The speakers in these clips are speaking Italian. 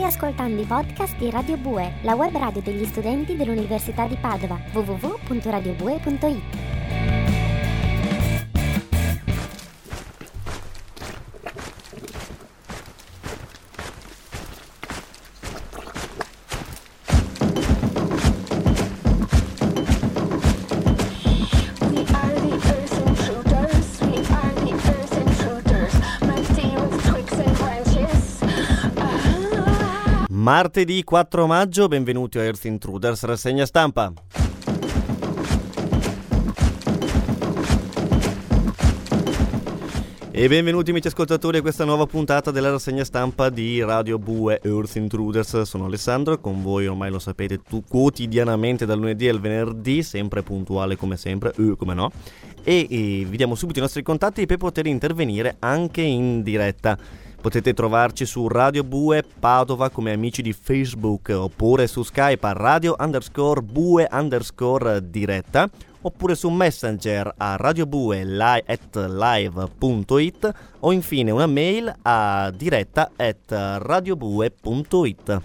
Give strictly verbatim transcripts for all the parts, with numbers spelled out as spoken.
ascoltando i podcast di Radio Bue, la web radio degli studenti dell'Università di Padova, w w w punto radio bue punto i t. Martedì quattro maggio, benvenuti a Earth Intruders, rassegna stampa. E benvenuti amici ascoltatori a questa nuova puntata della rassegna stampa di Radio Bue Earth Intruders. Sono Alessandro, con voi ormai lo sapete tu, quotidianamente dal lunedì al venerdì, sempre puntuale come sempre, eh, come no. E, e vi diamo subito i nostri contatti per poter intervenire anche in diretta. Potete trovarci su Radio Bue Padova come amici di Facebook, oppure su Skype a radio underscore bue underscore diretta, oppure su Messenger a radiobue at live punto it, o infine una mail a diretta at radiobue punto it.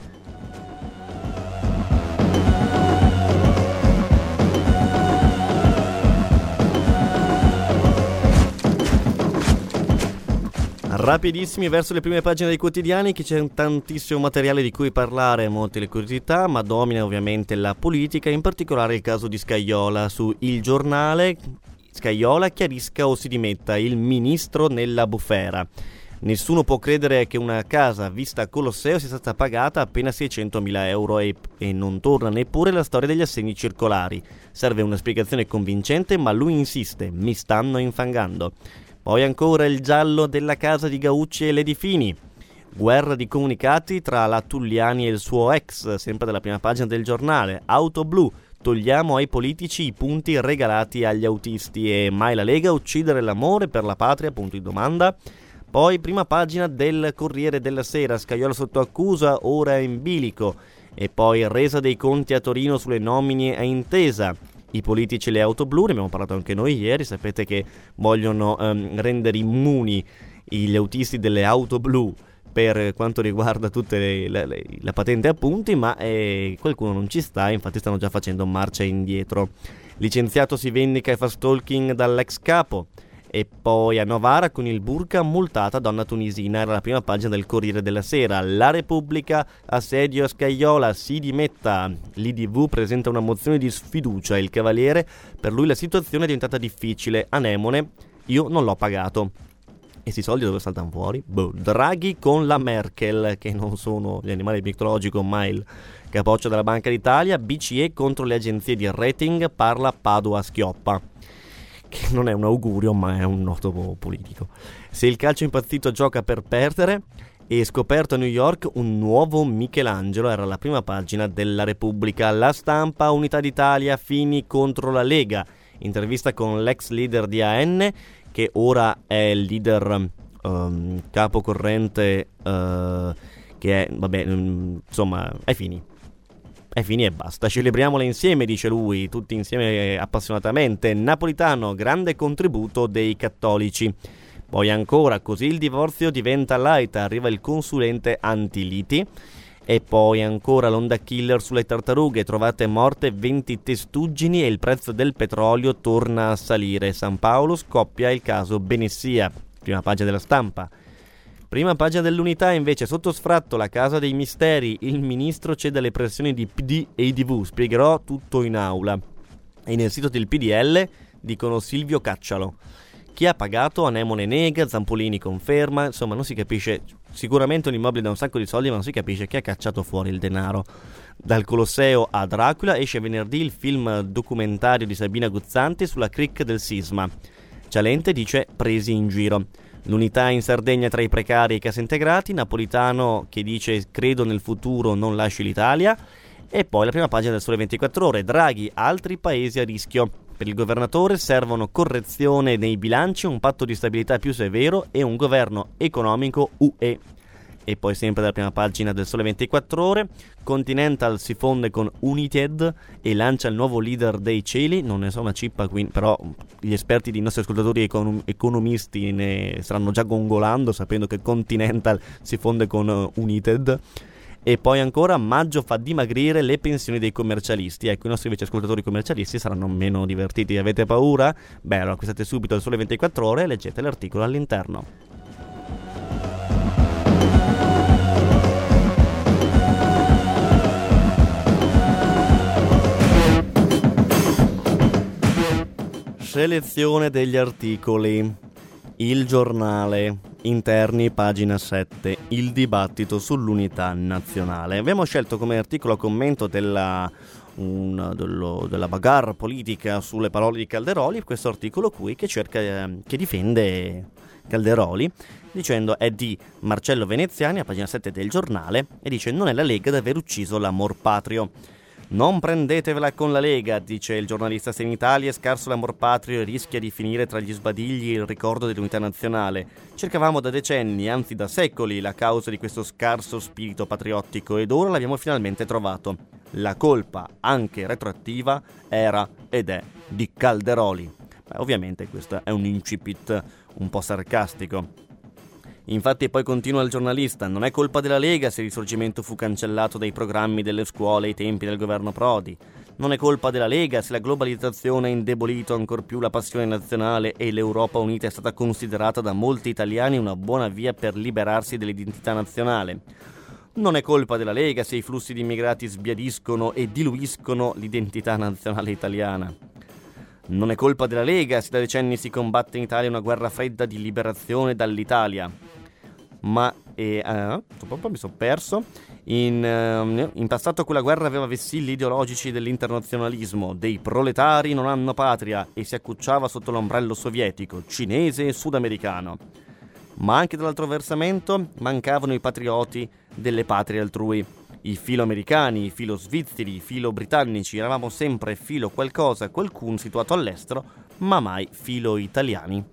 Rapidissimi verso le prime pagine dei quotidiani, che c'è tantissimo materiale di cui parlare, molte le curiosità, ma domina ovviamente la politica, in particolare il caso di Scajola. Su Il Giornale, Scajola chiarisca o si dimetta, il ministro nella bufera. Nessuno può credere che una casa vista a Colosseo sia stata pagata appena seicentomila euro e, e non torna neppure la storia degli assegni circolari. Serve una spiegazione convincente, ma lui insiste, mi stanno infangando. Poi ancora il giallo della casa di Gaucci e Lady Fini. Guerra di comunicati tra la Tulliani e il suo ex, sempre dalla prima pagina del Giornale. Auto blu, togliamo ai politici i punti regalati agli autisti. E mai la Lega, uccidere l'amore per la patria, punto di domanda. Poi prima pagina del Corriere della Sera, Scajola sotto accusa, ora in bilico. E poi resa dei conti a Torino sulle nomine a intesa. I politici e le auto blu, ne abbiamo parlato anche noi ieri, sapete che vogliono um, rendere immuni gli autisti delle auto blu per quanto riguarda tutte le, le, le, la patente a punti, ma eh, qualcuno non ci sta, infatti stanno già facendo marcia indietro. Licenziato si vendica e fa stalking dall'ex capo. E poi a Novara con il burka, multata donna tunisina, era la prima pagina del Corriere della Sera. La Repubblica, assedio a Scajola, si dimetta. L'I D V presenta una mozione di sfiducia. Il Cavaliere, per lui la situazione è diventata difficile. Anemone, io non l'ho pagato. E sti soldi dove saltano fuori? Boh. Draghi con la Merkel, che non sono gli animali mitologici, ma il capoccia della Banca d'Italia. B C E contro le agenzie di rating, parla Padoa Schioppa. Che non è un augurio, ma è un noto politico. Se il calcio impazzito gioca per perdere, e scoperto a New York un nuovo Michelangelo, era la prima pagina della Repubblica. La Stampa, Unità d'Italia, Fini contro la Lega. Intervista con l'ex leader di A N, che ora è il leader um, capocorrente, uh, che è, vabbè, insomma, è Fini. È finì e basta, celebriamola insieme, dice lui, tutti insieme appassionatamente. Napolitano, grande contributo dei cattolici. Poi ancora, così il divorzio diventa light, arriva il consulente anti-liti. E poi ancora l'onda killer sulle tartarughe, trovate morte venti testuggini e il prezzo del petrolio torna a salire. San Paolo, scoppia il caso Benessia, prima pagina della Stampa. Prima pagina dell'Unità invece, sotto sfratto la casa dei misteri, il ministro cede alle pressioni di P D e I D V, spiegherò tutto in aula. E nel sito del P D L dicono Silvio caccialo. Chi ha pagato? Anemone nega, Zampolini conferma, insomma non si capisce, sicuramente un immobile da un sacco di soldi, ma non si capisce chi ha cacciato fuori il denaro. Dal Colosseo a Dracula esce venerdì il film documentario di Sabina Guzzanti sulla cricca del sisma. Cialente dice presi in giro. L'Unità in Sardegna tra i precari e i cassaintegrati, Napolitano che dice credo nel futuro, non lasci l'Italia. E poi la prima pagina del Sole ventiquattro Ore, Draghi, altri paesi a rischio. Per il governatore servono correzione nei bilanci, un patto di stabilità più severo e un governo economico U E. E poi sempre dalla prima pagina del Sole ventiquattro Ore, Continental si fonde con United e lancia il nuovo leader dei cieli. Non ne so una cippa qui, però gli esperti dei nostri ascoltatori econ- economisti ne staranno già gongolando sapendo che Continental si fonde con uh, United. E poi ancora, maggio fa dimagrire le pensioni dei commercialisti. Ecco, i nostri invece ascoltatori commercialisti saranno meno divertiti. Avete paura? Beh, allora acquistate subito il Sole ventiquattro Ore e leggete l'articolo all'interno. Selezione degli articoli. Il Giornale, interni, pagina sette, il dibattito sull'unità nazionale. Abbiamo scelto come articolo a commento della, un, dello, della bagarre politica sulle parole di Calderoli questo articolo qui che cerca, eh, che difende Calderoli, dicendo è di Marcello Veneziani a pagina sette del Giornale e dice: non è la Lega ad aver ucciso l'amor patrio. Non prendetevela con la Lega, dice il giornalista. Se in Italia è scarso l'amor patrio e rischia di finire tra gli sbadigli il ricordo dell'unità nazionale. Cercavamo da decenni, anzi da secoli, la causa di questo scarso spirito patriottico ed ora l'abbiamo finalmente trovato. La colpa, anche retroattiva, era ed è di Calderoli. Beh, ovviamente questo è un incipit un po' sarcastico. Infatti poi continua il giornalista: non è colpa della Lega se il risorgimento fu cancellato dai programmi delle scuole ai tempi del governo Prodi. Non è colpa della Lega se la globalizzazione ha indebolito ancor più la passione nazionale e l'Europa unita è stata considerata da molti italiani una buona via per liberarsi dell'identità nazionale. Non è colpa della Lega se i flussi di immigrati sbiadiscono e diluiscono l'identità nazionale italiana. Non è colpa della Lega se da decenni si combatte in Italia una guerra fredda di liberazione dall'Italia. Ma eh, eh, mi sono perso. In, eh, in passato quella guerra aveva vessilli ideologici dell'internazionalismo, dei proletari non hanno patria, e si accucciava sotto l'ombrello sovietico, cinese e sudamericano. Ma anche dall'altro versamento mancavano i patrioti delle patrie altrui. I filo americani, i filo svizzeri, i filo britannici, eravamo sempre filo qualcosa, qualcuno situato all'estero, ma mai filo italiani.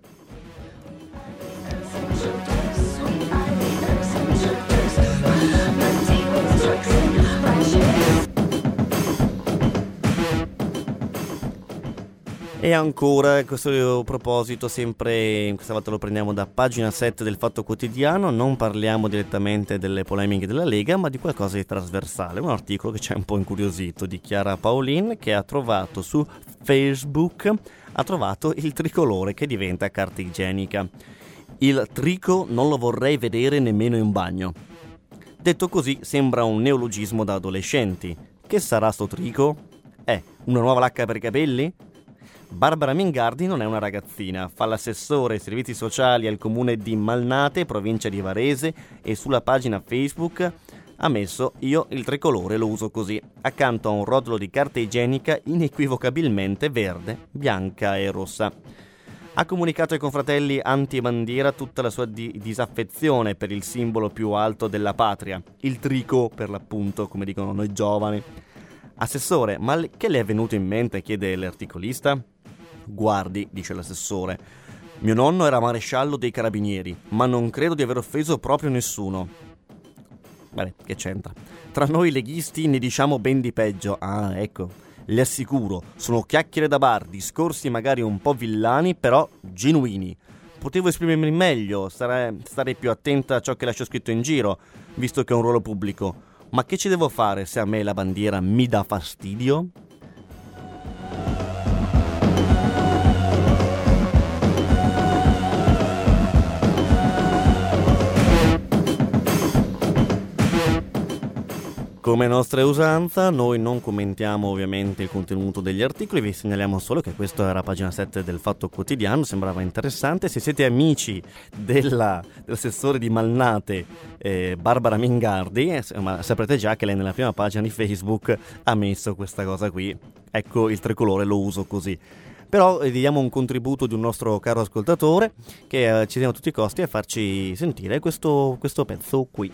E ancora, a questo proposito, sempre questa volta lo prendiamo da pagina sette del Fatto Quotidiano, non parliamo direttamente delle polemiche della Lega, ma di qualcosa di trasversale, un articolo che ci ha un po' incuriosito, di Chiara Paolin, che ha trovato su Facebook, ha trovato il tricolore che diventa carta igienica. Il trico non lo vorrei vedere nemmeno in bagno. Detto così sembra un neologismo da adolescenti. Che sarà sto trico? Eh, una nuova lacca per i capelli? Barbara Mingardi non è una ragazzina, fa l'assessore ai servizi sociali al comune di Malnate, provincia di Varese, e sulla pagina Facebook ha messo: io il tricolore lo uso così, accanto a un rotolo di carta igienica inequivocabilmente verde, bianca e rossa. Ha comunicato ai confratelli anti-bandiera tutta la sua di- disaffezione per il simbolo più alto della patria, il trico per l'appunto, come dicono noi giovani. Assessore, ma che le è venuto in mente? Chiede l'articolista. Guardi, dice l'assessore, mio nonno era maresciallo dei carabinieri, ma non credo di aver offeso proprio nessuno. Bene, che c'entra? Tra noi leghisti ne diciamo ben di peggio. Ah, ecco, le assicuro, sono chiacchiere da bar, discorsi magari un po' villani, però genuini. Potevo esprimermi meglio, stare, stare più attenta a ciò che lascio scritto in giro, visto che è un ruolo pubblico. Ma che ci devo fare se a me la bandiera mi dà fastidio? Come nostra usanza, noi non commentiamo ovviamente il contenuto degli articoli, vi segnaliamo solo che questo era pagina sette del Fatto Quotidiano, sembrava interessante. Se siete amici della, dell'assessore di Malnate, eh, Barbara Mingardi, eh, ma saprete già che lei nella prima pagina di Facebook ha messo questa cosa qui. Ecco, il tricolore lo uso così. Però eh, diamo un contributo di un nostro caro ascoltatore che eh, ci tiene a tutti i costi a farci sentire questo, questo pezzo qui.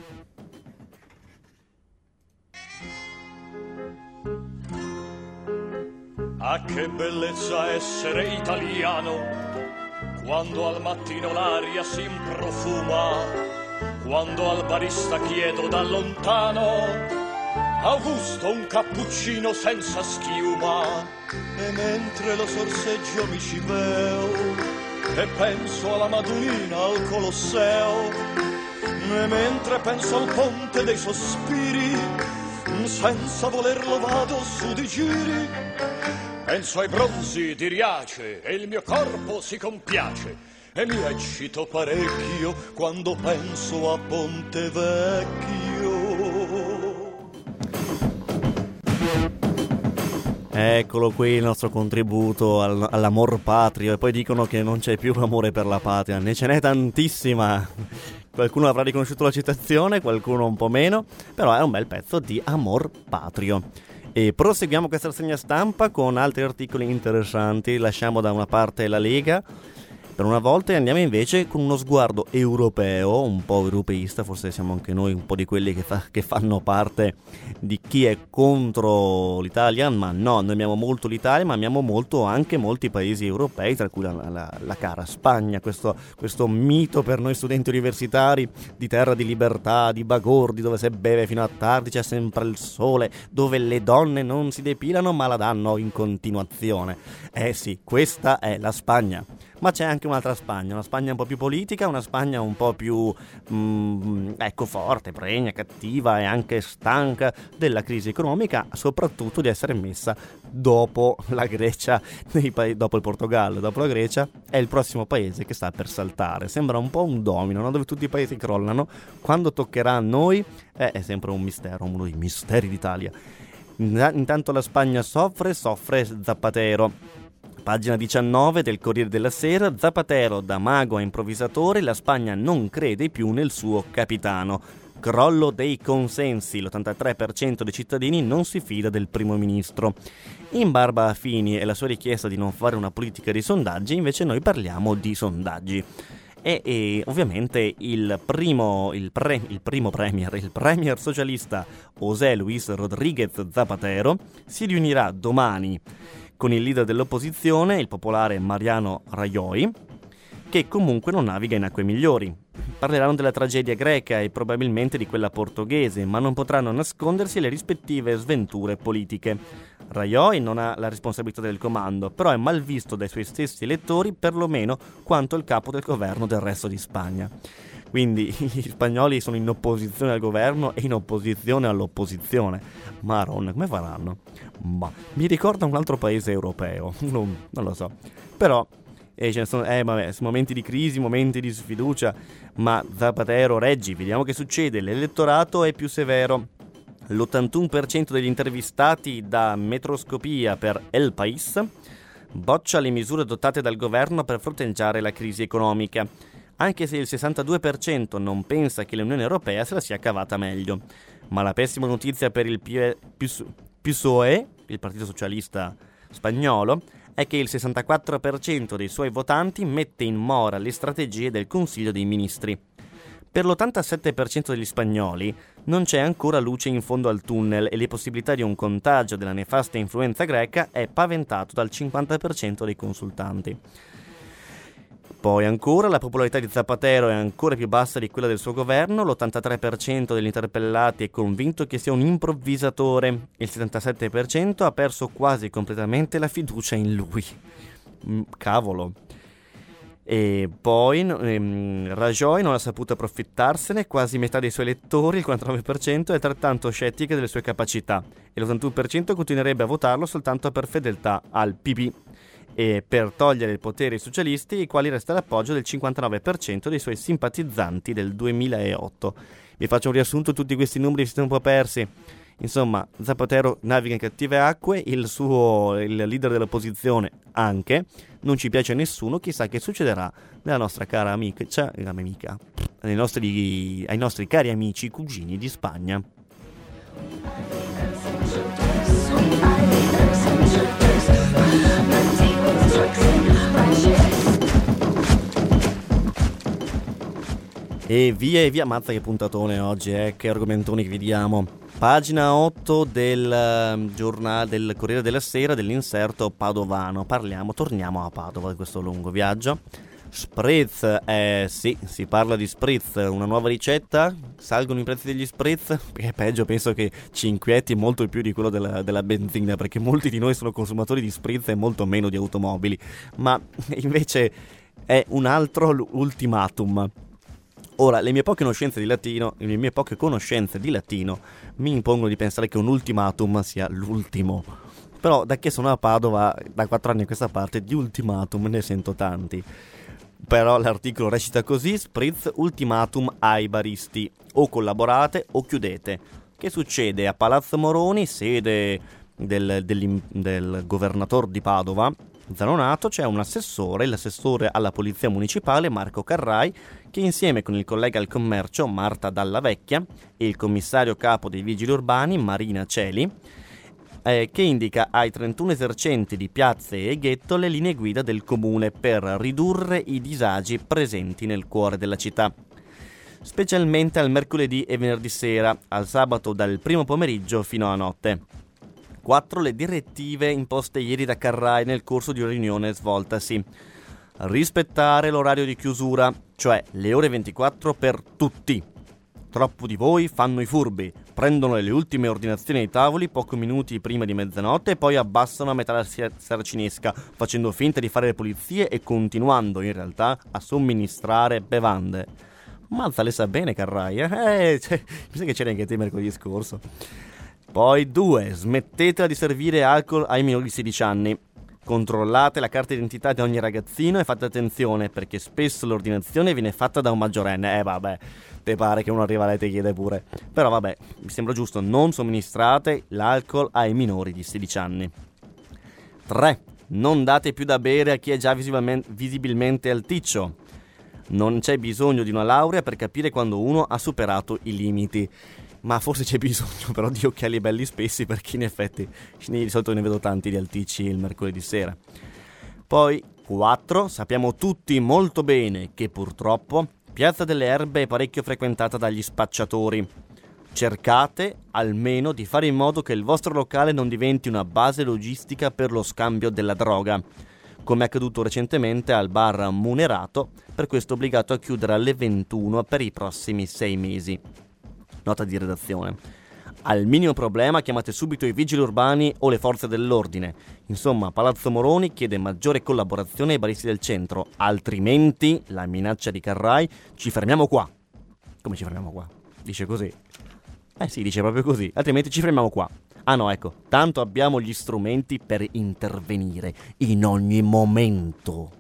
Ah, che bellezza essere italiano, quando al mattino l'aria si improfuma, quando al barista chiedo da lontano, Augusto un cappuccino senza schiuma, e mentre lo sorseggio mi ci veo, e penso alla Madonnina al Colosseo, E mentre penso al ponte dei sospiri, senza volerlo vado su di giri. Penso ai bronzi di Riace e il mio corpo si compiace e mi eccito parecchio quando penso a Ponte Vecchio. Eccolo qui il nostro contributo al, all'amor patrio. E poi dicono che non c'è più amore per la patria, ne ce n'è tantissima. Qualcuno avrà riconosciuto la citazione, qualcuno un po' meno, però è un bel pezzo di amor patrio. E proseguiamo questa rassegna stampa con altri articoli interessanti. Lasciamo da una parte la Lega per una volta e andiamo invece con uno sguardo europeo, un po' europeista. Forse siamo anche noi un po' di quelli che, fa, che fanno parte di chi è contro l'Italia, ma no, noi amiamo molto l'Italia, ma amiamo molto anche molti paesi europei, tra cui la, la, la cara Spagna, questo, questo mito per noi studenti universitari di terra di libertà, di bagordi, dove si beve fino a tardi, c'è sempre il sole, dove le donne non si depilano ma la danno in continuazione. Eh sì, questa è la Spagna. Ma c'è anche un'altra Spagna, una Spagna un po' più politica, una Spagna un po' più, mm, ecco, forte, pregna, cattiva e anche stanca della crisi economica, soprattutto di essere messa dopo la Grecia, nei pa- dopo il Portogallo, dopo la Grecia, è il prossimo paese che sta per saltare. Sembra un po' un domino, no? Dove tutti i paesi crollano. Quando toccherà a noi eh, è sempre un mistero, uno dei misteri d'Italia. Intanto la Spagna soffre, soffre Zapatero. Pagina diciannove del Corriere della Sera, Zapatero da mago a improvvisatore, la Spagna non crede più nel suo capitano. Crollo dei consensi, l'ottantatré per cento dei cittadini non si fida del primo ministro. In barba a Fini e la sua richiesta di non fare una politica di sondaggi, invece noi parliamo di sondaggi. E, e ovviamente il primo, il, pre, il primo premier, il premier socialista José Luis Rodríguez Zapatero si riunirà domani con il leader dell'opposizione, il popolare Mariano Rajoy, che comunque non naviga in acque migliori. Parleranno della tragedia greca e probabilmente di quella portoghese, ma non potranno nascondersi le rispettive sventure politiche. Rajoy non ha la responsabilità del comando, però è mal visto dai suoi stessi elettori perlomeno quanto il capo del governo del resto di Spagna. Quindi gli spagnoli sono in opposizione al governo e in opposizione all'opposizione. Maronna, come faranno? Ma mi ricorda un altro paese europeo, non, non lo so. Però eh, ce ne sono, eh, vabbè, momenti di crisi, momenti di sfiducia, ma Zapatero reggi, vediamo che succede. L'elettorato è più severo. L'ottantuno per cento degli intervistati da Metroscopia per El País boccia le misure adottate dal governo per fronteggiare la crisi economica, anche se il sessantadue per cento non pensa che l'Unione Europea se la sia cavata meglio. Ma la pessima notizia per il P S O E, il Partito Socialista Spagnolo, è che il sessantaquattro per cento dei suoi votanti mette in mora le strategie del Consiglio dei Ministri. Per l'ottantasette per cento degli spagnoli non c'è ancora luce in fondo al tunnel e le possibilità di un contagio della nefasta influenza greca è paventato dal cinquanta per cento dei consultanti. Poi ancora la popolarità di Zapatero è ancora più bassa di quella del suo governo, l'ottantatré per cento degli interpellati è convinto che sia un improvvisatore, il settantasette per cento ha perso quasi completamente la fiducia in lui. Cavolo. E poi ehm, Rajoy non ha saputo approfittarsene, quasi metà dei suoi elettori, il quarantanove per cento, è altrettanto scettica delle sue capacità e l'ottantuno per cento continuerebbe a votarlo soltanto per fedeltà al P P e per togliere il potere ai socialisti, ai quali resta l'appoggio del cinquantanove per cento dei suoi simpatizzanti del duemilaotto. Vi faccio un riassunto, tutti questi numeri si sono un po' persi. Insomma, Zapatero naviga in cattive acque, il suo il leader dell'opposizione anche, non ci piace a nessuno, chissà che succederà nella nostra cara amica, cioè, amica ai, nostri, ai nostri cari amici cugini di Spagna. E via e via, mazza che puntatone oggi, eh, che argomentoni che vi diamo. Pagina otto del uh, giornale del Corriere della Sera, dell'inserto padovano. Parliamo, torniamo a Padova di questo lungo viaggio. Spritz, eh sì, si parla di spritz, una nuova ricetta, salgono i prezzi degli spritz, che peggio penso che ci inquieti molto più di quello della, della benzina, perché molti di noi sono consumatori di spritz e molto meno di automobili, ma invece è un altro ultimatum. Ora, le mie poche conoscenze di latino, le mie poche conoscenze di latino mi impongono di pensare che un ultimatum sia l'ultimo. Però da che sono a Padova, da quattro anni a questa parte, di ultimatum ne sento tanti. Però l'articolo recita così: spritz ultimatum ai baristi, o collaborate o chiudete. Che succede? A Palazzo Moroni, sede del, del, del governatore di Padova, Zanonato, c'è un assessore, l'assessore alla polizia municipale Marco Carrai, che insieme con il collega al commercio Marta Dalla Vecchia e il commissario capo dei vigili urbani Marina Celi, eh, che indica ai trentuno esercenti di piazze e ghetto le linee guida del comune per ridurre i disagi presenti nel cuore della città, specialmente al mercoledì e venerdì sera, al sabato dal primo pomeriggio fino a notte. quattro Le direttive imposte ieri da Carrai nel corso di una riunione svoltasi. Rispettare l'orario di chiusura, cioè le ore ventiquattro per tutti. Troppo di voi fanno i furbi, prendono le ultime ordinazioni ai tavoli pochi minuti prima di mezzanotte e poi abbassano a metà la saracinesca, facendo finta di fare le pulizie e continuando in realtà a somministrare bevande. Mazza, le sa bene Carrai, eh? eh cioè, mi sa che c'era anche te mercoledì scorso. Poi due. Smettetela di servire alcol ai minori di sedici anni. Controllate la carta d'identità di ogni ragazzino e fate attenzione, perché spesso l'ordinazione viene fatta da un maggiorenne. Eh vabbè, te pare che uno arriva là e ti chiede pure. Però vabbè, mi sembra giusto, non somministrate l'alcol ai minori di sedici anni. tre. Non date più da bere a chi è già visibilmente alticcio. Non c'è bisogno di una laurea per capire quando uno ha superato i limiti. Ma forse c'è bisogno però di occhiali belli spessi, perché in effetti di solito ne vedo tanti di alticci il mercoledì sera. Poi quattro. Sappiamo tutti molto bene che purtroppo Piazza delle Erbe è parecchio frequentata dagli spacciatori. Cercate almeno di fare in modo che il vostro locale non diventi una base logistica per lo scambio della droga, come è accaduto recentemente al bar Munerato, per questo obbligato a chiudere alle ventuno per i prossimi sei mesi. Nota di redazione. Al minimo problema chiamate subito i vigili urbani o le forze dell'ordine. Insomma, Palazzo Moroni chiede maggiore collaborazione ai baristi del centro, altrimenti, la minaccia di Carrai, ci fermiamo qua. Come ci fermiamo qua? Dice così. Eh sì, dice proprio così, altrimenti ci fermiamo qua. Ah no, ecco, tanto abbiamo gli strumenti per intervenire in ogni momento.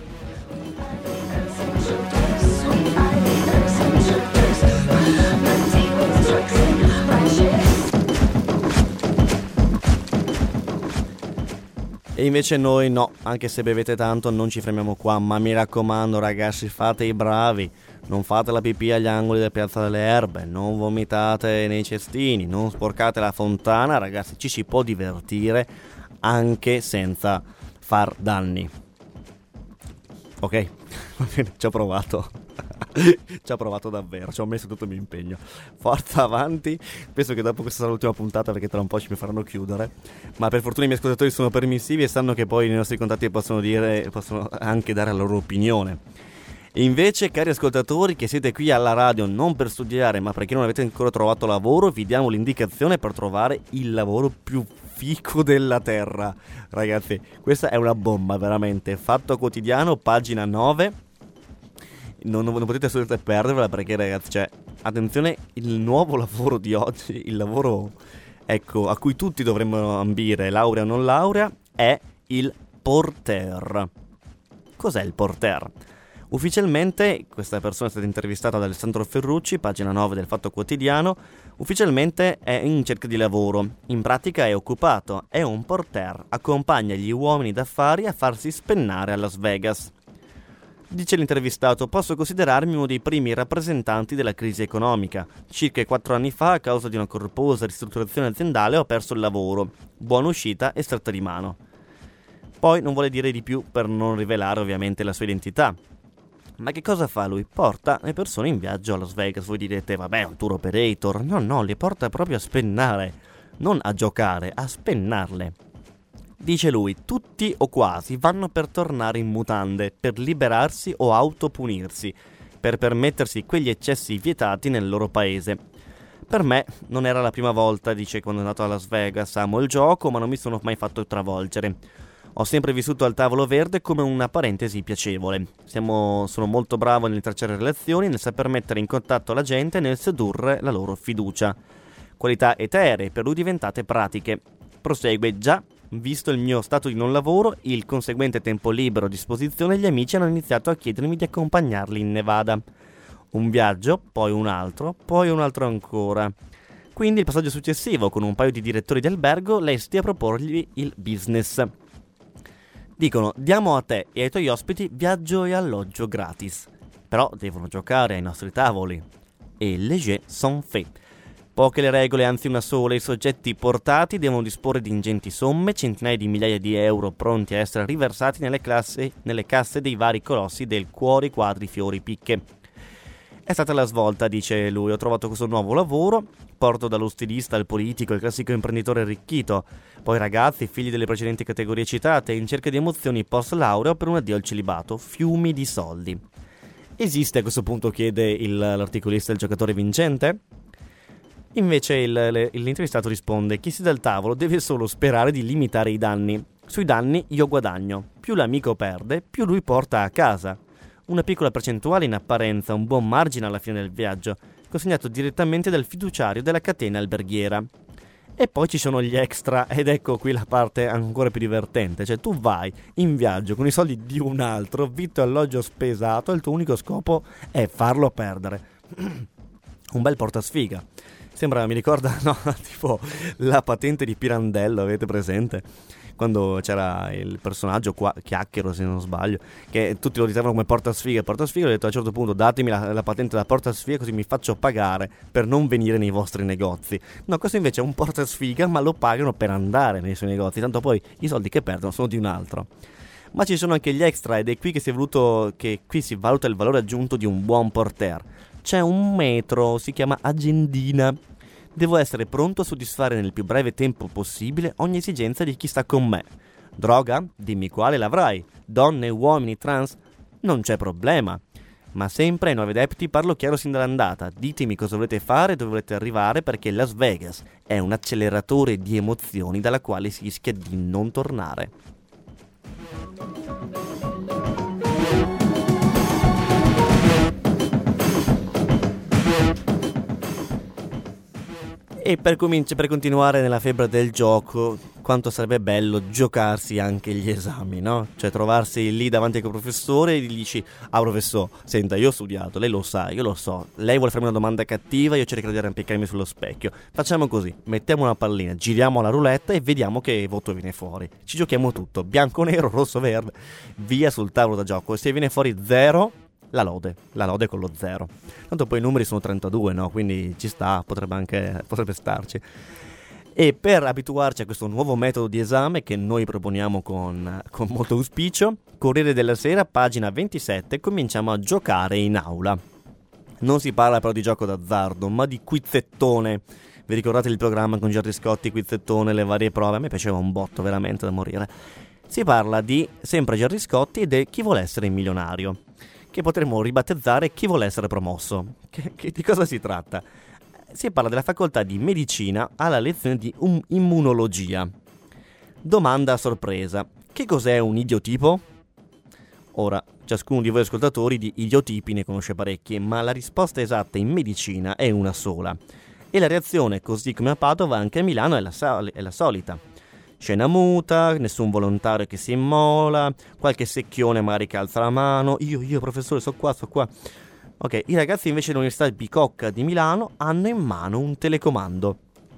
E invece noi no, anche se bevete tanto non ci fermiamo qua, ma mi raccomando ragazzi, fate i bravi, non fate la pipì agli angoli della Piazza delle Erbe, non vomitate nei cestini, non sporcate la fontana, ragazzi, ci si può divertire anche senza far danni. Ok, va bene, ci ho provato. Ci ho provato davvero, ci ho messo tutto il mio impegno. Forza avanti. Penso che dopo questa sarà l'ultima puntata, perché tra un po' ci mi faranno chiudere. Ma per fortuna i miei ascoltatori sono permissivi e sanno che poi nei nostri contatti possono dire, possono anche dare la loro opinione. E invece, cari ascoltatori che siete qui alla radio non per studiare, ma perché non avete ancora trovato lavoro, vi diamo l'indicazione per trovare il lavoro più fico della terra. Ragazzi, questa è una bomba veramente. Fatto Quotidiano, pagina nove. Non, non potete assolutamente perdervela, perché ragazzi, cioè, attenzione, il nuovo lavoro di oggi, il lavoro, ecco, a cui tutti dovremmo ambire, laurea o non laurea, è il porter. Cos'è il porter? Ufficialmente, questa persona è stata intervistata da Alessandro Ferrucci, pagina nove del Fatto Quotidiano. Ufficialmente è in cerca di lavoro, in pratica è occupato, è un porter, accompagna gli uomini d'affari a farsi spennare a Las Vegas. Dice l'intervistato: posso considerarmi uno dei primi rappresentanti della crisi economica. Circa quattro anni fa, a causa di una corposa ristrutturazione aziendale, ho perso il lavoro. Buona uscita e stretta di mano. Poi non vuole dire di più per non rivelare ovviamente la sua identità. Ma che cosa fa lui? Porta le persone in viaggio a Las Vegas. Voi direte, vabbè, è un tour operator. No, no, le porta proprio a spennare. Non a giocare, a spennarle. Dice lui, tutti o quasi vanno per tornare in mutande, per liberarsi o autopunirsi, per permettersi quegli eccessi vietati nel loro paese. Per me non era la prima volta, dice, quando è andato a Las Vegas. Amo il gioco, ma non mi sono mai fatto travolgere. Ho sempre vissuto al tavolo verde come una parentesi piacevole. Siamo, sono molto bravo nel tracciare relazioni, nel saper mettere in contatto la gente e nel sedurre la loro fiducia. Qualità eteree, per lui diventate pratiche. Prosegue: già, visto il mio stato di non lavoro, il conseguente tempo libero a disposizione, gli amici hanno iniziato a chiedermi di accompagnarli in Nevada. Un viaggio, poi un altro, poi un altro ancora. Quindi il passaggio successivo, con un paio di direttori di albergo, lesti a proporgli il business. Dicono: diamo a te e ai tuoi ospiti viaggio e alloggio gratis. Però devono giocare ai nostri tavoli. E léger sans fait. Poche le regole, anzi una sola. I soggetti portati devono disporre di ingenti somme, centinaia di migliaia di euro pronti a essere riversati nelle, classe, nelle casse dei vari colossi del cuori, quadri, fiori, picche. È stata la svolta, dice lui. Ho trovato questo nuovo lavoro, porto dallo stilista al politico, il classico imprenditore arricchito, poi ragazzi, figli delle precedenti categorie citate, in cerca di emozioni post laurea per un addio al celibato, fiumi di soldi. Esiste a questo punto, chiede il, l'articolista, il giocatore vincente? Invece il, le, l'intervistato risponde: chi si dà al tavolo deve solo sperare di limitare i danni. Sui danni io guadagno, più l'amico perde, più lui porta a casa. Una piccola percentuale in apparenza, un buon margine alla fine del viaggio, consegnato direttamente dal fiduciario della catena alberghiera. E poi ci sono gli extra, ed ecco qui la parte ancora più divertente. Cioè tu vai in viaggio con i soldi di un altro, vitto e alloggio spesato, e il tuo unico scopo è farlo perdere. Un bel portasfiga. Sembra, mi ricorda, no, tipo la patente di Pirandello, avete presente? Quando c'era il personaggio qua, Chiacchiero se non sbaglio, che tutti lo ritenevano come portasfiga, portasfiga, ho detto a un certo punto: datemi la, la patente da portasfiga così mi faccio pagare per non venire nei vostri negozi. No, questo invece è un portasfiga, ma lo pagano per andare nei suoi negozi, tanto poi i soldi che perdono sono di un altro. Ma ci sono anche gli extra, ed è qui che si è voluto, che qui si valuta il valore aggiunto di un buon porter. C'è un metro, si chiama agendina. Devo essere pronto a soddisfare nel più breve tempo possibile ogni esigenza di chi sta con me. Droga? Dimmi quale l'avrai. Donne, uomini, trans? Non c'è problema. Ma sempre ai nuovi adepti parlo chiaro sin dall'andata. Ditemi cosa volete fare e dove volete arrivare, perché Las Vegas è un acceleratore di emozioni dalla quale si rischia di non tornare. E per, cominci- per continuare nella febbre del gioco, quanto sarebbe bello giocarsi anche gli esami, no? Cioè trovarsi lì davanti al professore e gli dici: ah professore, senta, io ho studiato, lei lo sa, io lo so, lei vuole farmi una domanda cattiva, io cerco di arrampicarmi sullo specchio. Facciamo così, mettiamo una pallina, giriamo la roulette e vediamo che voto viene fuori. Ci giochiamo tutto, bianco, nero, rosso, verde, via sul tavolo da gioco. E se viene fuori zero, la lode, la lode con lo zero. Tanto poi i numeri sono trentadue, no? Quindi ci sta, potrebbe anche, potrebbe starci. E per abituarci a questo nuovo metodo di esame che noi proponiamo con, con molto auspicio, Corriere della Sera, pagina ventisette, cominciamo a giocare in aula. Non si parla però di gioco d'azzardo, ma di quizzettone. Vi ricordate il programma con Gerry Scotti, quizzettone, le varie prove? A me piaceva un botto, veramente da morire. Si parla di sempre Gerry Scotti ed è Chi vuole essere milionario, che potremmo ribattezzare Chi vuole essere promosso. Che, che, di cosa si tratta? Si parla della facoltà di medicina alla lezione di um, immunologia. Domanda a sorpresa: che cos'è un idiotipo? Ora, ciascuno di voi ascoltatori di idiotipi ne conosce parecchi, ma la risposta esatta in medicina è una sola. E la reazione, così come a Padova, anche a Milano è la, sol- è la solita. Scena muta, nessun volontario che si immola, qualche secchione magari che alza la mano. Io, io professore, so qua, so qua. Ok, i ragazzi invece dell'Università Bicocca di Milano hanno in mano un telecomando.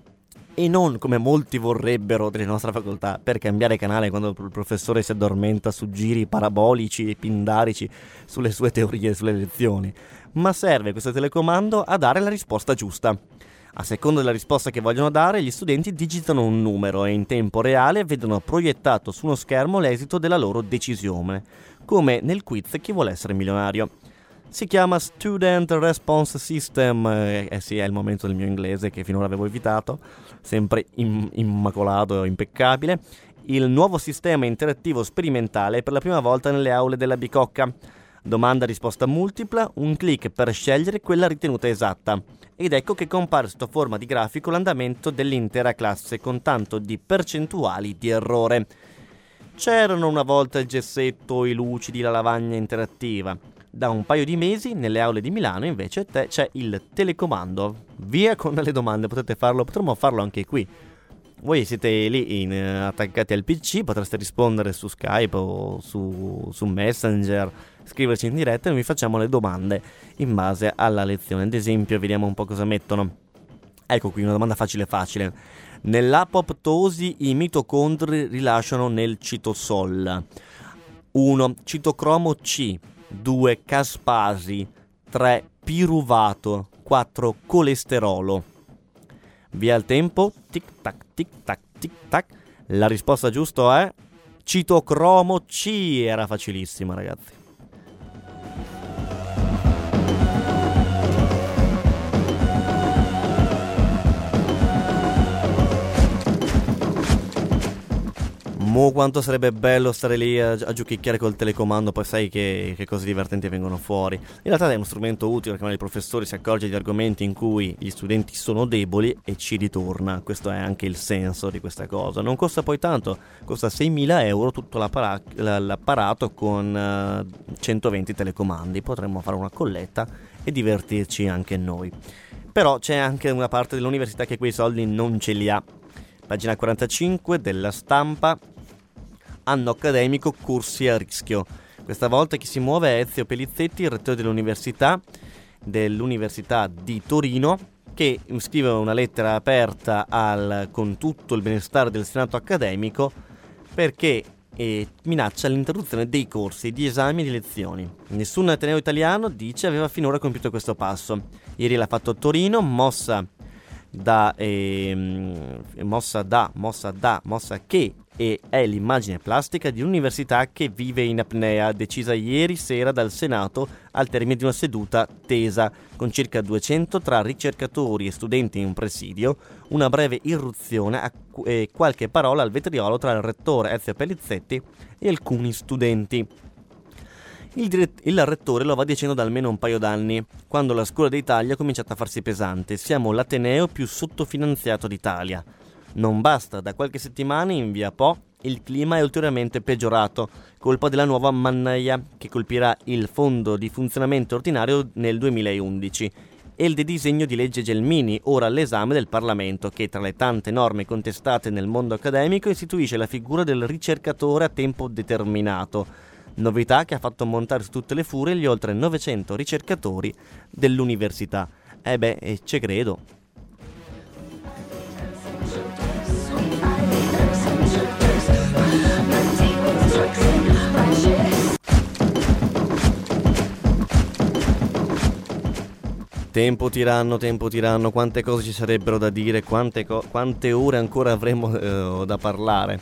E non come molti vorrebbero delle nostre facoltà, per cambiare canale quando il professore si addormenta su giri parabolici e pindarici sulle sue teorie e sulle lezioni. Ma serve questo telecomando a dare la risposta giusta. A seconda della risposta che vogliono dare, gli studenti digitano un numero e in tempo reale vedono proiettato su uno schermo l'esito della loro decisione, come nel quiz Chi vuole essere milionario. Si chiama Student Response System, eh, eh sì, è il momento del mio inglese che finora avevo evitato, sempre im- immacolato e impeccabile. Il nuovo sistema interattivo sperimentale è per la prima volta nelle aule della Bicocca. Domanda risposta multipla, un click per scegliere quella ritenuta esatta. Ed ecco che compare sotto forma di grafico l'andamento dell'intera classe con tanto di percentuali di errore. C'erano una volta il gessetto, i lucidi, la lavagna interattiva. Da un paio di mesi nelle aule di Milano invece te- c'è il telecomando. Via con le domande, potete farlo, potremmo farlo anche qui. Voi siete lì in, attaccati al P C, potreste rispondere su Skype o su, su Messenger, scriverci in diretta e noi facciamo le domande in base alla lezione. Ad esempio, vediamo un po' cosa mettono. Ecco qui una domanda facile facile. Nell'apoptosi i mitocondri rilasciano nel citosol. uno. Citocromo C. due. Caspasi. tre. Piruvato. quattro. Colesterolo. Via il tempo. Tic tac, tic tac, tic tac. La risposta giusta è citocromo C. Era facilissima, ragazzi. Mo quanto sarebbe bello stare lì a, a giochicchiare col telecomando, poi sai che, che cose divertenti vengono fuori. In realtà è uno strumento utile perché magari il professore si accorge di argomenti in cui gli studenti sono deboli e ci ritorna. Questo è anche il senso di questa cosa. Non costa poi tanto, costa seimila euro tutto l'appara- l'apparato con uh, centoventi telecomandi. Potremmo fare una colletta e divertirci anche noi. Però c'è anche una parte dell'università che quei soldi non ce li ha. Pagina quarantacinque della Stampa. Anno accademico, corsi a rischio. Questa volta chi si muove è Ezio Pelizzetti, il rettore dell'università dell'Università di Torino, che scrive una lettera aperta al, con tutto il benestare del Senato accademico, perché eh, minaccia l'interruzione dei corsi, di esami e di lezioni. Nessun ateneo italiano, dice, aveva finora compiuto questo passo. Ieri l'ha fatto Torino, mossa da eh, mossa da mossa da mossa che e è l'immagine plastica di un'università che vive in apnea, decisa ieri sera dal Senato al termine di una seduta tesa con circa duecento tra ricercatori e studenti in presidio, una breve irruzione e qualche parola al vetriolo tra il rettore Ezio Pelizzetti e alcuni studenti. Il, dirett- il rettore lo va dicendo da almeno un paio d'anni, quando la scuola d'Italia ha cominciato a farsi pesante. Siamo l'ateneo più sottofinanziato d'Italia. Non basta, da qualche settimana in via Po il clima è ulteriormente peggiorato, colpa della nuova mannaia che colpirà il fondo di funzionamento ordinario nel duemilaundici e il disegno di legge Gelmini, ora all'esame del Parlamento, che tra le tante norme contestate nel mondo accademico istituisce la figura del ricercatore a tempo determinato, novità che ha fatto montare su tutte le furie gli oltre novecento ricercatori dell'università. Eh beh, eh, ci credo. Tempo tiranno, tempo tiranno, quante cose ci sarebbero da dire, quante, co- quante ore ancora avremo eh, da parlare.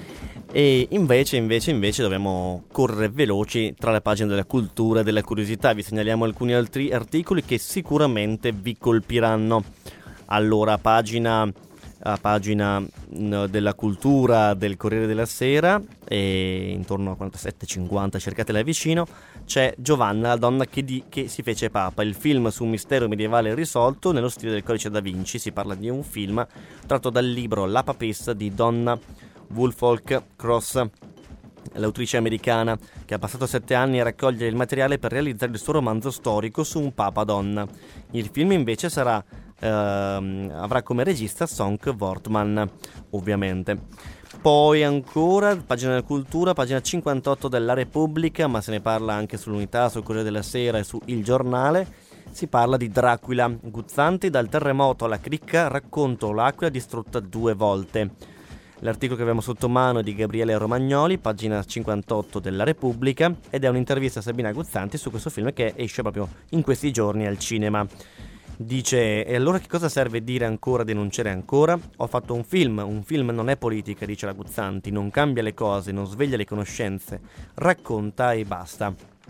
E invece, invece, invece dobbiamo correre veloci tra le pagine della cultura e della curiosità. Vi segnaliamo alcuni altri articoli che sicuramente vi colpiranno. Allora, pagina, a pagina no, della cultura del Corriere della Sera, e intorno a quarantasette cinquanta, cercatela vicino, c'è Giovanna, la donna che, di, che si fece papa, il film su un mistero medievale risolto nello stile del Codice da Vinci. Si parla di un film tratto dal libro La papessa di Donna Woolfolk Cross, l'autrice americana che ha passato sette anni a raccogliere il materiale per realizzare il suo romanzo storico su un papa donna. Il film invece sarà ehm, avrà come regista Sonke Wortmann, ovviamente. Poi ancora, pagina della cultura, pagina cinquantotto della Repubblica, ma se ne parla anche sull'Unità, sul Corriere della Sera e su Il Giornale. Si parla di Dracula. Guzzanti, dal terremoto alla cricca, racconto l'Aquila distrutta due volte. L'articolo che abbiamo sotto mano è di Gabriele Romagnoli, pagina cinquantotto della Repubblica, ed è un'intervista a Sabina Guzzanti su questo film che esce proprio in questi giorni al cinema. Dice: e allora che cosa serve dire ancora, denunciare ancora? Ho fatto un film, un film non è politica, dice la Guzzanti, non cambia le cose, non sveglia le conoscenze, racconta e basta.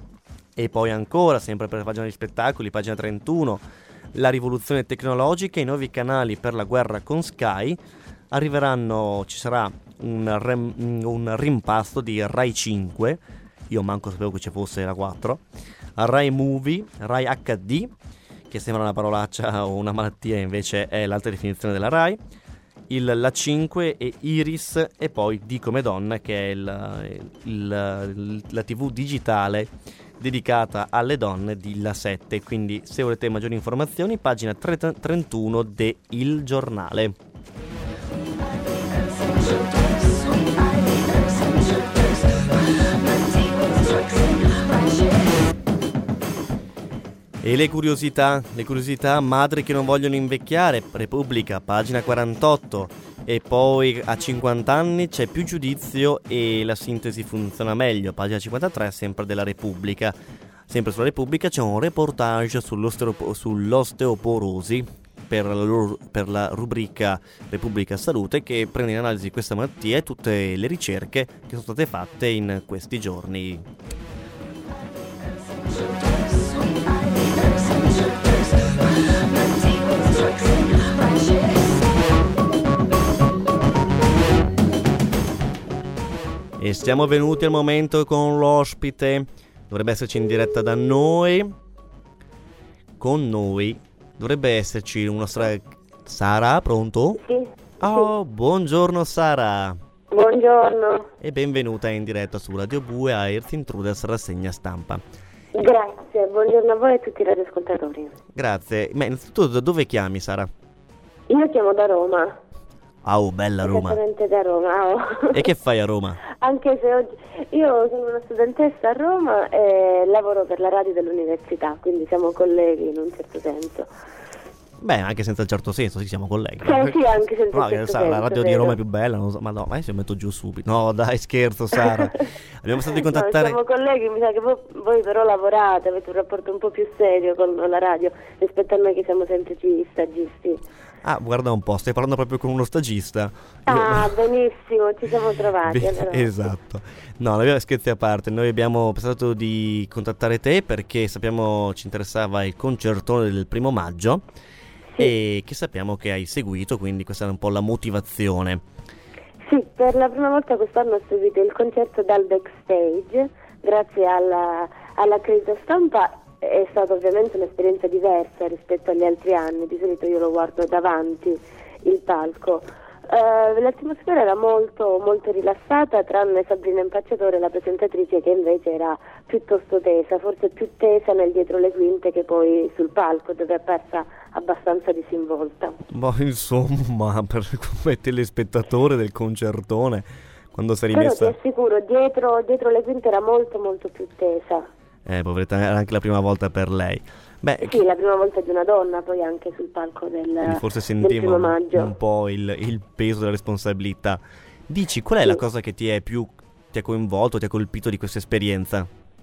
E poi ancora, sempre per la pagina di spettacoli, pagina trentuno, la rivoluzione tecnologica, i nuovi canali per la guerra con Sky. Arriveranno, ci sarà un, rem, un rimpasto di Rai cinque, io manco sapevo che ci fosse la quattro, Rai Movie, Rai acca di, che sembra una parolaccia o una malattia, invece è l'alta definizione della Rai, il, la cinque e Iris, e poi D come donna, che è il, il, il, la tivù digitale dedicata alle donne di La sette. Quindi se volete maggiori informazioni, pagina trentuno de Il Giornale. E le curiosità, le curiosità, madri che non vogliono invecchiare, Repubblica, pagina quarantotto. E poi a cinquanta anni c'è più giudizio e la sintesi funziona meglio, pagina cinquantatré, sempre della Repubblica. Sempre sulla Repubblica c'è un reportage sull'osteo- sull'osteoporosi per la, per la rubrica Repubblica Salute, che prende in analisi questa malattia e tutte le ricerche che sono state fatte in questi giorni. E siamo venuti al momento con l'ospite, dovrebbe esserci in diretta da noi, con noi dovrebbe esserci una nostra Sara, pronto? Sì. Oh, buongiorno Sara. Buongiorno. E benvenuta in diretta su Radio Bue a Earth Intruders rassegna stampa. Grazie, buongiorno a voi e a tutti i radioascoltatori. Grazie, ma innanzitutto da dove chiami Sara? Io chiamo da Roma. Oh, bella Roma. Esattamente da Roma. Oh. E che fai a Roma? Anche se oggi io sono una studentessa a Roma e lavoro per la radio dell'università, quindi siamo colleghi in un certo senso. Beh, anche senza il certo senso, sì, siamo colleghi. Cioè, sì, anche senza no, il certo sa, senso. La radio vero. di Roma è più bella, non so, ma no, ma io mi metto giù subito. No, dai, scherzo, Sara. Abbiamo stato di contattare. No, siamo colleghi, mi sa che voi, voi però lavorate, avete un rapporto un po' più serio con la radio rispetto a noi che siamo semplici stagisti. Ah, guarda un po', stai parlando proprio con uno stagista. Ah, Io... benissimo, ci siamo trovati. Be- allora. Esatto. No, noi scherzi a parte, noi abbiamo pensato di contattare te perché sappiamo ci interessava il concertone del primo maggio. Sì. E che sappiamo che hai seguito, quindi questa è un po' la motivazione. Sì, per la prima volta quest'anno ho seguito il concerto dal backstage, grazie alla, alla credito stampa. È stata ovviamente un'esperienza diversa rispetto agli altri anni, di solito io lo guardo davanti il palco. Uh, l'atmosfera era molto molto rilassata, tranne Sabrina Impacciatore, la presentatrice, che invece era piuttosto tesa, forse più tesa nel dietro le quinte che poi sul palco, dove è apparsa abbastanza disinvolta. Ma insomma, per come telespettatore del concertone, quando sei rimessa... Però ti assicuro, dietro, dietro le quinte era molto molto più tesa. Eh, poveretta, era anche la prima volta per lei. Beh, sì, la prima volta di una donna, poi anche sul palco del, forse del primo maggio. Un po' il, il peso della responsabilità. Dici, qual è sì. la cosa che ti è più ti ha coinvolto, ti ha colpito di questa esperienza?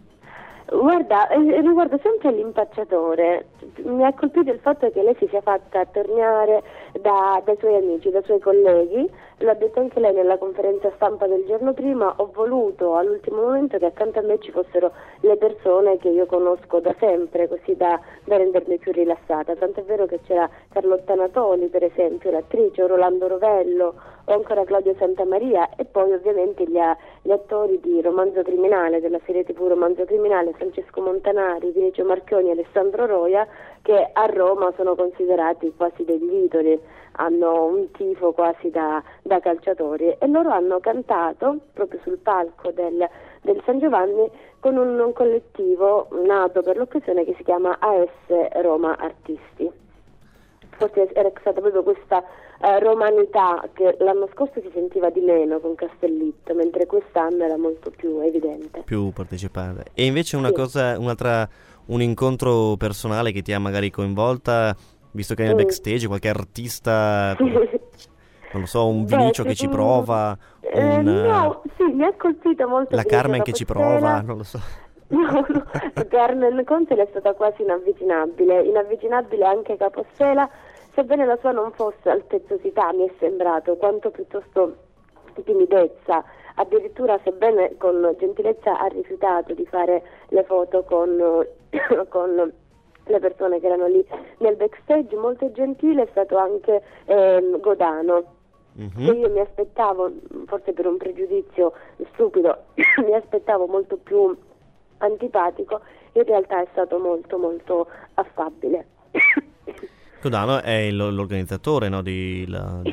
Guarda, eh, riguardo sempre all'impacciatore, mi ha colpito il fatto che lei si sia fatta tornare da, dai suoi amici, dai suoi colleghi. L'ha detto anche lei nella conferenza stampa del giorno prima: ho voluto all'ultimo momento che accanto a me ci fossero le persone che io conosco da sempre, così da, da rendermi più rilassata. Tant'è vero che c'era Carlotta Natoli, per esempio, l'attrice, o Rolando Rovello, o ancora Claudio Santamaria, e poi ovviamente gli, gli attori di Romanzo Criminale, della serie tivù Romanzo Criminale, Francesco Montanari, Vinicio Marchioni e Alessandro Roia, che a Roma sono considerati quasi degli idoli, hanno un tifo quasi da, da calciatori, e loro hanno cantato proprio sul palco del, del San Giovanni con un, un collettivo nato per l'occasione che si chiama A S Roma Artisti. Forse era stata proprio questa eh, romanità che l'anno scorso si sentiva di meno con Castellitto, mentre quest'anno era molto più evidente. Più partecipante. E invece una sì. cosa, un'altra, un incontro personale che ti ha magari coinvolta, visto che nel mm. backstage qualche artista, non lo so, un Vinicio Beh, che ci mm, prova, eh, un, no, sì, mi ha colpito molto la Carmen che ci prova, non lo so. No, no, Carmen Consoli è stata quasi inavvicinabile, inavvicinabile anche Capostela, sebbene la sua non fosse altezzosità, mi è sembrato, quanto piuttosto timidezza. Addirittura, sebbene con gentilezza, ha rifiutato di fare le foto con, con le persone che erano lì nel backstage. Molto gentile è stato anche eh, Godano. Mm-hmm. Che io mi aspettavo, forse per un pregiudizio stupido, mi aspettavo molto più antipatico, in realtà è stato molto molto affabile. Godano è il, l'organizzatore, no, di, la, di,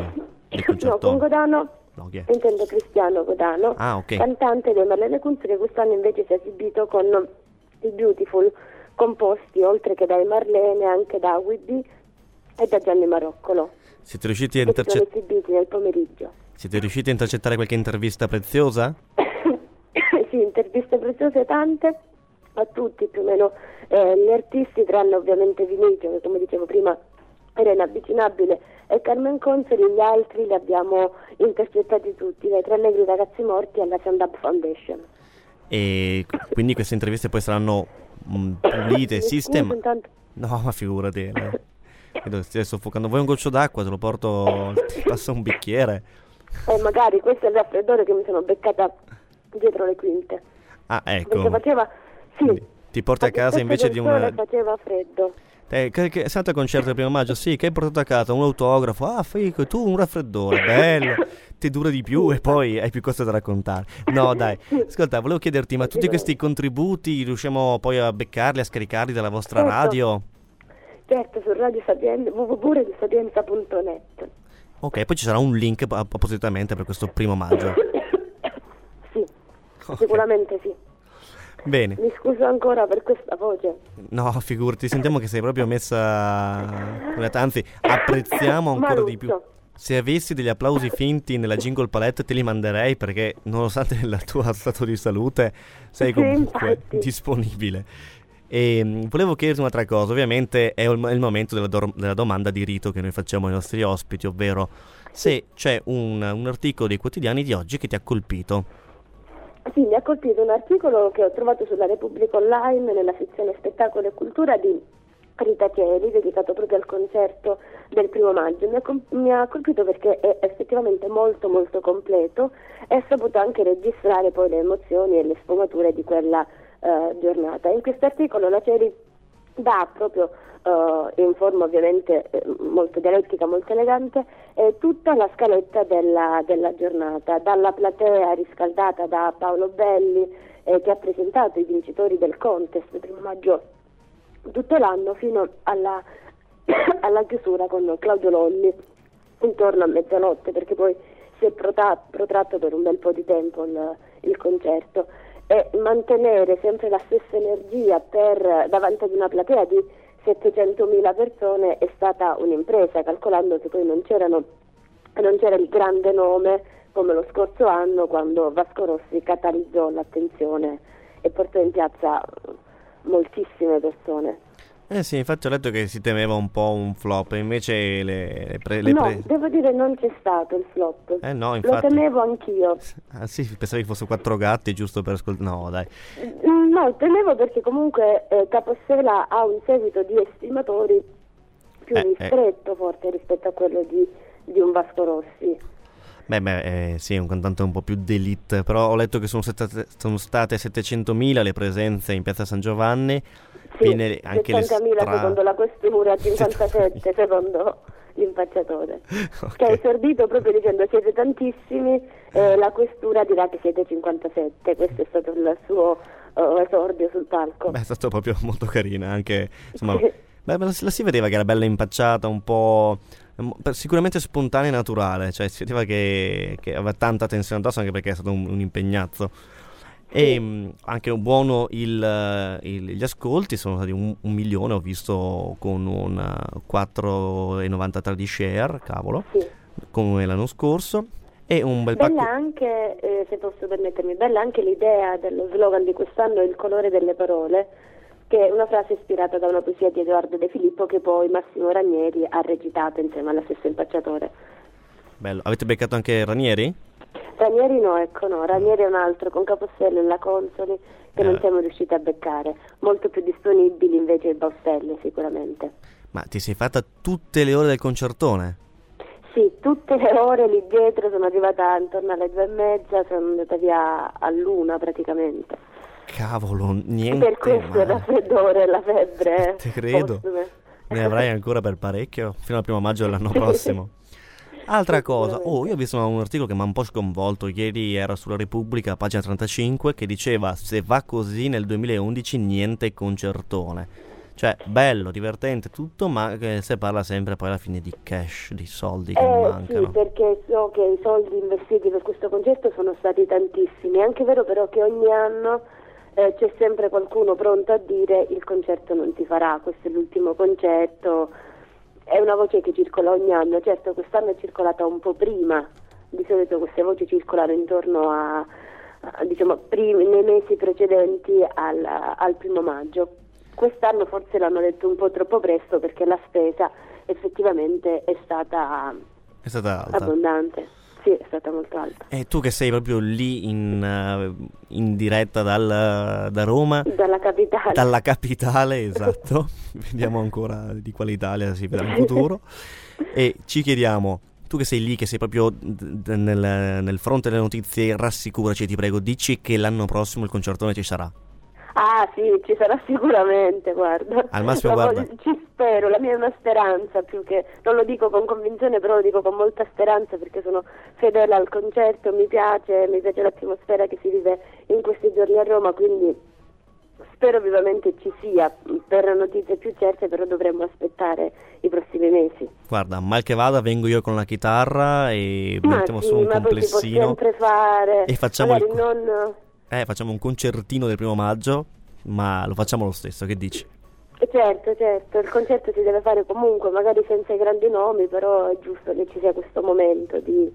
Il No, concertone. con Godano, No, chi è? intendo Cristiano Godano, Ah, ok. cantante dei Marlene Kunz, che quest'anno invece si è esibito con i Beautiful, composti oltre che dai Marlene anche da Whitby e da Gianni Maroccolo, Siete riusciti a che si sono intercettare? esibiti nel pomeriggio. Siete riusciti a intercettare qualche intervista preziosa? Sì, interviste preziose tante a tutti più o meno eh, gli artisti, tranne ovviamente Vinicio, che come dicevo prima era inavvicinabile, e Carmen Consoli. Gli altri li abbiamo intercettati tutti, dai Tre Negri Ragazzi Morti alla Stand Up Foundation. E quindi queste interviste poi saranno mh, pulite, Mi scusi sistemate. intanto. No, ma figurati. eh. Credo stia soffocando. Vuoi un goccio d'acqua? Te lo porto. Ti passo un bicchiere. Eh, magari questo è il raffreddore che mi sono beccata dietro le quinte. Ah, Perché ecco. faceva, sì, Quindi ti porti a casa invece di un. faceva freddo. Eh, che, che, sei andato al concerto del primo maggio? Sì, che hai portato a casa? Un autografo? Ah, figo, tu un raffreddore, bello. Ti dura di più e poi hai più cose da raccontare. No, dai. Ascolta, volevo chiederti, ma tutti questi contributi riusciamo poi a beccarli, a scaricarli dalla vostra Certo. radio? Certo, su Radio Sapienza, w w w punto radio sapienza punto net. Ok, poi ci sarà un link app- appositamente per questo primo maggio. Sì, Ok. sicuramente sì. Bene. Mi scuso ancora per questa voce. No, figurati, sentiamo che sei proprio messa. Anzi, apprezziamo ancora di più. Maruzzo. Se avessi degli applausi finti nella jingle palette te li manderei perché nonostante il tuo stato di salute sei Sì, comunque infatti. disponibile. E mh, volevo chiederti un'altra cosa, ovviamente è il, è il momento della, dor- della domanda di rito che noi facciamo ai nostri ospiti, ovvero se c'è un, un articolo dei quotidiani di oggi che ti ha colpito. Sì, mi ha colpito un articolo che ho trovato sulla Repubblica Online nella sezione Spettacolo e Cultura di Rita Chieli, dedicato proprio al concerto del primo maggio. Mi ha, com- mi ha colpito perché è effettivamente molto molto completo e ha saputo anche registrare poi le emozioni e le sfumature di quella eh, giornata. In questo articolo la Chieli dà proprio eh, in forma ovviamente eh, molto dialettica, molto elegante, eh, tutta la scaletta della, della giornata, dalla platea riscaldata da Paolo Belli eh, che ha presentato i vincitori del contest primo maggio tutto l'anno fino alla, alla chiusura con Claudio Lolli intorno a mezzanotte, perché poi si è prota- protratto per un bel po' di tempo il, il concerto, e mantenere sempre la stessa energia per, davanti ad una platea di settecentomila persone è stata un'impresa, calcolando che poi non c'erano non c'era il grande nome come lo scorso anno, quando Vasco Rossi catalizzò l'attenzione e portò in piazza moltissime persone. Eh sì, infatti ho letto che si temeva un po' un flop, invece le, le, pre, le no, pre... devo dire non c'è stato il flop. Eh no, Lo infatti. temevo anch'io. Ah sì, pensavi che fossero quattro gatti giusto per ascoltare. No, dai. Mm, No, temevo perché comunque eh, Capossela ha un seguito di estimatori più Eh, eh. ristretto forse rispetto a quello di, di un Vasco Rossi. Beh, beh, eh, sì, è un cantante un po' più d'élite, però ho letto che sono state, sono state settecentomila le presenze in Piazza San Giovanni, Sì, piene anche le settantamila strade. secondo la questura, cinquantasette secondo l'impacciatore, Ok. che ha esordito proprio dicendo siete tantissimi, eh, la questura dirà che siete cinquantasette. Questo è stato il suo eh, esordio sul palco. Beh, è stato proprio molto carina, anche, insomma, beh, la, la si vedeva che era bella impacciata, un po', um, per- sicuramente spontanea e naturale, cioè si vedeva che, che aveva tanta tensione addosso, anche perché è stato un, un impegnazzo. E mh, anche un buono il, eh, il- gli ascolti sono stati un, un milione, ho visto con un eh, quattro virgola novantatré di share, cavolo, Sì. come l'anno scorso, e un bel Bella pacco. anche, eh, se posso permettermi, bella anche l'idea dello slogan di quest'anno, il colore delle parole, che è una frase ispirata da una poesia di Edoardo De Filippo che poi Massimo Ranieri ha recitato insieme allo stesso impacciatore. Bello. Avete beccato anche Ranieri? Ranieri no, ecco no, Ranieri è un altro, con Capossela e la Consoli, che Eh. non siamo riusciti a beccare. Molto più disponibili invece i Baustelli sicuramente. Ma ti sei fatta tutte le ore del concertone? Sì, tutte le ore lì dietro, sono arrivata intorno alle due e mezza, sono andata via all'una praticamente. Cavolo, niente Per questo il male. raffreddore e la febbre Te credo. postume. Ne avrai ancora per parecchio, fino al primo maggio dell'anno prossimo. Altra cosa, oh, io ho visto un articolo che mi ha un po' sconvolto, ieri era sulla Repubblica, pagina trentacinque, che diceva se va così nel duemilaundici niente concertone. Cioè, bello, divertente, tutto, ma che si parla sempre poi alla fine di cash, di soldi che eh, mancano. Sì, perché so che i soldi investiti per questo concerto sono stati tantissimi. È anche vero però che ogni anno eh, c'è sempre qualcuno pronto a dire il concerto non si farà, questo è l'ultimo concerto. È una voce che circola ogni anno. Certo, quest'anno è circolata un po' prima. Di solito queste voci circolano intorno a, a diciamo, primi, nei mesi precedenti al, al primo maggio. Quest'anno forse l'hanno detto un po' troppo presto perché la spesa effettivamente è stata, è stata alta. Abbondante. Sì, è stata molto alta. E tu che sei proprio lì in, uh, in diretta dal, da Roma? Dalla capitale. Dalla capitale, esatto. Vediamo ancora di quale Italia si vedrà in futuro. E ci chiediamo, tu che sei lì, che sei proprio d- d- nel, nel fronte delle notizie, rassicuraci, ti prego, dici che l'anno prossimo il concertone ci sarà. Ah sì, ci sarà sicuramente, guarda. Al massimo, guarda. Ci spero, la mia è una speranza, più che, non lo dico con convinzione, però lo dico con molta speranza perché sono fedele al concerto, mi piace, mi piace l'atmosfera che si vive in questi giorni a Roma, quindi spero vivamente ci sia. Per notizie più certe però dovremmo aspettare i prossimi mesi. Guarda, mal che vada vengo io con la chitarra e ma mettiamo sì, su un ma complessino. Poi si può sempre fare, e facciamo magari il... non... Eh, facciamo un concertino del primo maggio, ma lo facciamo lo stesso, che dici? Certo, certo, il concerto si deve fare comunque, magari senza i grandi nomi, però è giusto che ci sia questo momento di,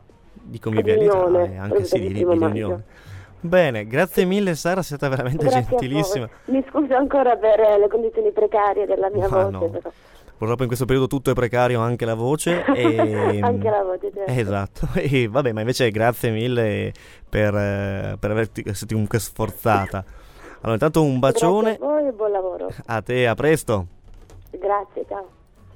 di convivialità riunione, e anche sì, di, di riunione. Bene, grazie mille Sara, sei stata veramente grazie gentilissima. Mi scuso ancora per eh, le condizioni precarie della mia ma voce, no. però. Purtroppo in questo periodo tutto è precario, anche la voce. E... anche la voce, certo. Esatto, e vabbè, ma invece grazie mille per, eh, per averti essere comunque sforzata. Allora, intanto un bacione. Grazie a voi e buon lavoro. A te, a presto. Grazie, ciao.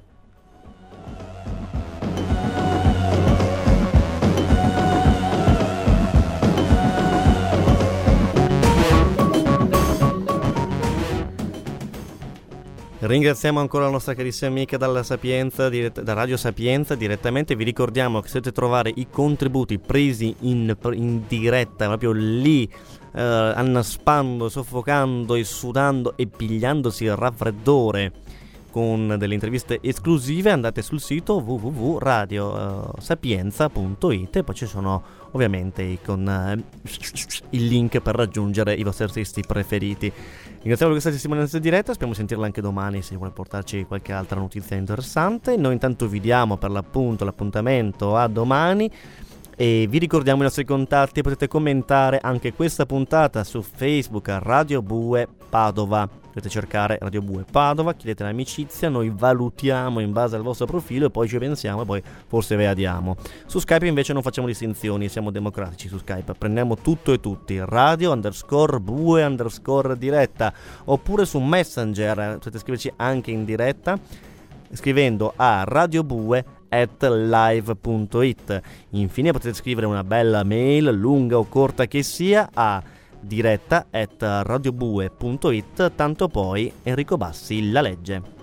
Ringraziamo ancora la nostra carissima amica dalla Sapienza, dirett- da Radio Sapienza direttamente. Vi ricordiamo che potete trovare i contributi presi in, in diretta, proprio lì, eh, annaspando, soffocando e sudando e pigliandosi il raffreddore, con delle interviste esclusive. Andate sul sito w w w punto radio sapienza punto it e poi ci sono ovviamente con eh, il link per raggiungere i vostri artisti preferiti. Ringraziamo questa testimonianza diretta, speriamo di sentirla anche domani se vuole portarci qualche altra notizia interessante. Noi intanto vi diamo per l'appunto l'appuntamento a domani e vi ricordiamo i nostri contatti. Potete commentare anche questa puntata su Facebook a Radio Bue Padova. Potete cercare Radio Bue Padova, chiedete l'amicizia, noi valutiamo in base al vostro profilo e poi ci pensiamo e poi forse ve la diamo. Su Skype invece non facciamo distinzioni, siamo democratici su Skype, prendiamo tutto e tutti, radio underscore bue underscore diretta, oppure su Messenger, potete scriverci anche in diretta scrivendo a radiobue at live punto it. Infine potete scrivere una bella mail, lunga o corta che sia, a diretta at radiobue punto it, tanto poi Enrico Bassi la legge.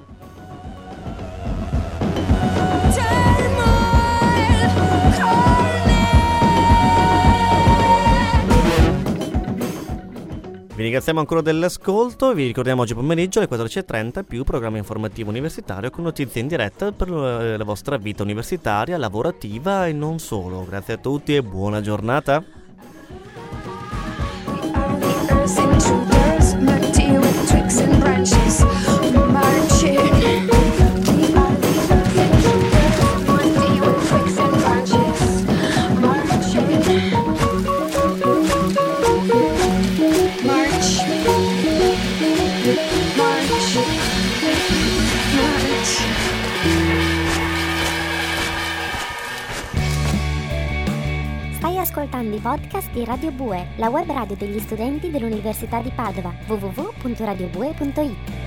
Vi ringraziamo ancora dell'ascolto, vi ricordiamo oggi pomeriggio alle quattordici e trenta più programma informativo universitario con notizie in diretta per la vostra vita universitaria, lavorativa e non solo. Grazie a tutti e buona giornata. Stai ascoltando i podcast di Radio Bue, la web radio degli studenti dell'Università di Padova, w w w punto radio bue punto it.